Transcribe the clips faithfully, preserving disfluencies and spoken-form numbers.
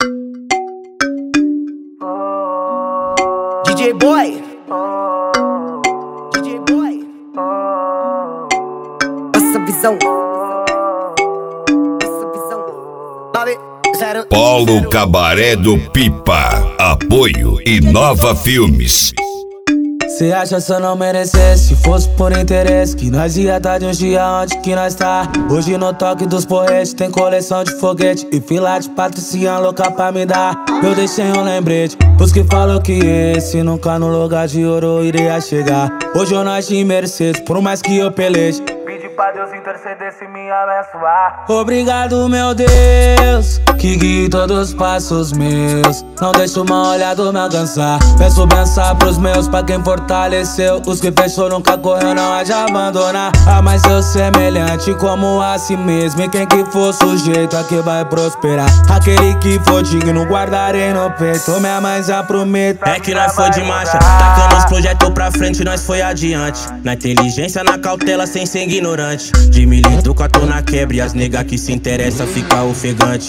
D J Boy, D J Boy, essa visão, essa visão. nove zero Polo Cabaré do Pipa, apoio Inova Filmes. Cê acha se eu não merecesse? Se fosse por interesse, que nós ia tá de um dia onde que nós tá. Hoje no toque dos porretes tem coleção de foguete e fila de patricinha louca pra me dar. Eu deixei um lembrete pros que falam que esse nunca no lugar de ouro iria chegar. Hoje eu nasci em Mercedes, por mais que eu peleje. Pedi pra Deus interceder se me abençoar. Obrigado, meu Deus, que guie todos os passos meus. Não deixa uma olhada me alcançar. Peço benção pros meus, pra quem fortaleceu. Os que fechou nunca correu, não há de abandonar. Ah, mas eu semelhante como a si mesmo. E quem que for sujeito aqui vai prosperar. Aquele que for digno guardarei no peito. Minha mãe já prometo. É que nós foi de marcha, tacando os projetos pra frente, nós foi adiante. Na inteligência, na cautela, sem ser ignorante. De milito, tô na quebra e as nega que se interessa fica ofegante.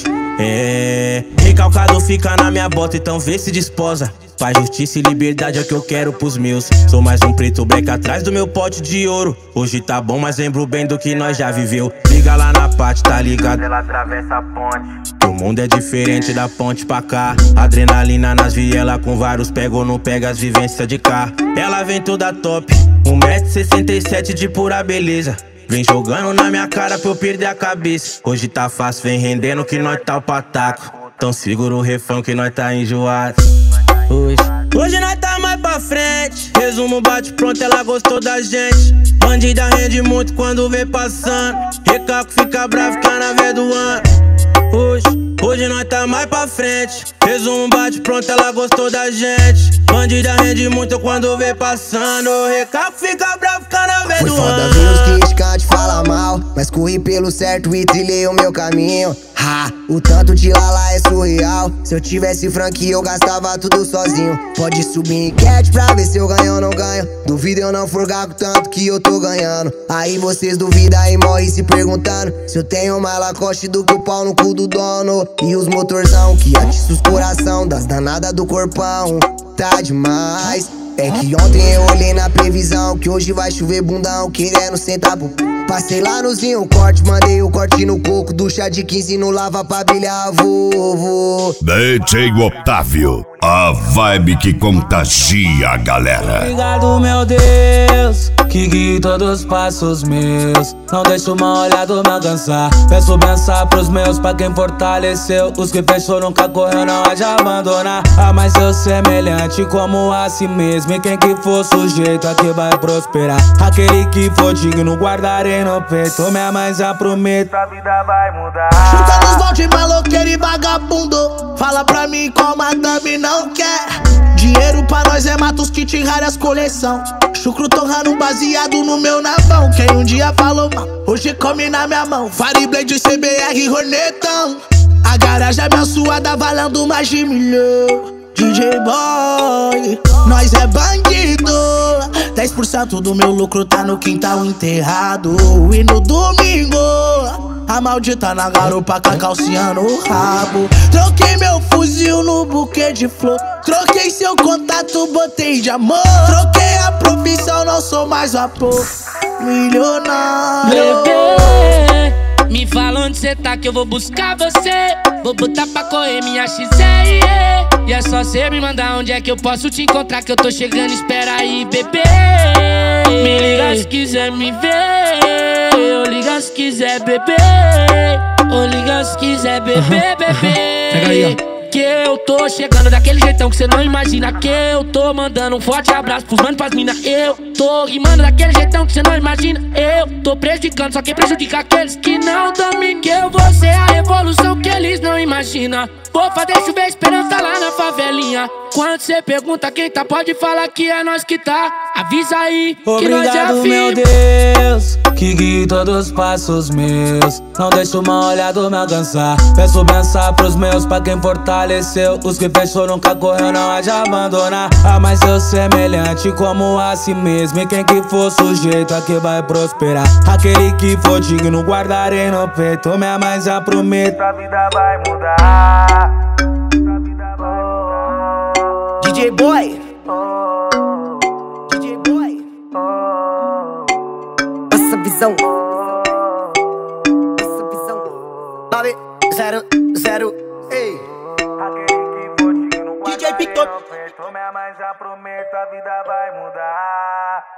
É, recalcado fica na minha bota, então vê se desposa. Paz, justiça e liberdade é o que eu quero pros meus. Sou mais um preto black atrás do meu pote de ouro. Hoje tá bom, mas lembro bem do que nós já viveu. Liga lá na parte, tá ligado? Ela atravessa a ponte. O mundo é diferente da ponte pra cá. Adrenalina nas vielas com vários pega ou não pega as vivências de cá. Ela vem toda top, um metro e sessenta e sete de pura beleza. Vem jogando na minha cara pra eu perder a cabeça. Hoje tá fácil, vem rendendo que nós tá o pataco. Então segura o refrão que nós tá enjoado. Hoje, hoje nós tá mais pra frente. Resumo bate pronto, ela gostou da gente. Bandida rende muito quando vem passando. Recalco fica bravo, fica na vez do ano. Hoje, hoje nós tá mais pra frente. Resumo bate pronto, ela gostou da gente. Bandida rende muito quando vem passando. Recalco fica bravo, fica na vez do ano. Foi foda ver os criticantes falar mal, mas corri pelo certo e trilhei o meu caminho. Ha, o tanto de lala é surreal. Se eu tivesse franquia eu gastava tudo sozinho. Pode subir enquete pra ver se eu ganho ou não ganho. Duvido eu não forgar com tanto que eu tô ganhando. Aí vocês duvidam e morrem se perguntando se eu tenho mais Lacoste do que o pau no cu do dono. E os motorzão que atiça os coração das danadas do corpão. Tá demais. É que ontem eu olhei na previsão que hoje vai chover bundão, querendo sentar pro... Passei lá no zinho, corte, mandei o corte no coco. Do chá de quinze no lava pra brilhar, vovô. D J Otávio, a vibe que contagia a galera. Obrigado, meu Deus, que guie todos os passos meus. Não deixa uma olhada me alcançar. Peço benção pros meus, pra quem fortaleceu. Os que fechou nunca correu, não há de abandonar. Ah, mas eu semelhante como a si mesmo. E quem que for sujeito aqui vai prosperar. Aquele que for digno guardarei no peito. Minha mãe já prometo, a vida vai mudar. Chuta nos balde, maloqueiro e vagabundo. Fala pra mim qual madame não quer. Dinheiro pra nós é matos, kit raras coleção. Chucro torrando baseado no meu navão. Quem um dia falou mal, hoje come na minha mão. Fireblade, C B R, Hornetão. A garagem abençoada valendo mais de milhão. D J Boy, nós é bandido. Dez por cento do meu lucro tá no quintal enterrado. E no domingo a maldita na garupa com a calcinha no rabo. Troquei meu fuzil no buquê de flor. Troquei seu contato, botei de amor. Troquei a profissão, não sou mais vapor. Milionário. Bebê, me fala onde cê tá que eu vou buscar você. Vou botar pra correr minha X R. E é só cê me mandar onde é que eu posso te encontrar, que eu tô chegando, espera aí, bebê. Me liga se quiser me ver. Ou liga se quiser beber. Ou liga se quiser beber, bebê. Que eu tô chegando daquele jeitão que cê não imagina. Que eu tô mandando um forte abraço pros manos, pras mina. Eu tô rimando daquele jeitão que cê não imagina. Eu tô prejudicando só quem prejudica aqueles que não dominam. Que eu vou ser a revolução que eles não imaginam. Vou fazer chover esperança lá na favelinha. Quando cê pergunta quem tá, pode falar que é nós que tá. Avisa aí que obrigado, nós é firme. meu Deus, que guie todos os passos meus. Não deixa uma olhada me alcançar. Peço benção pros meus, pra quem fortaleceu. Os que fechou nunca correu, não há de abandonar. Ah, mas eu semelhante como a si mesmo. E quem que for sujeito aqui vai prosperar. Aquele que for digno guardarei no peito. Minha mãe já prometo, a vida vai mudar. J Boy. D J Boy. Passa visão. Passa visão. nove zero zero. Ei. D J Pictor. Mas já prometo, a vida vai mudar.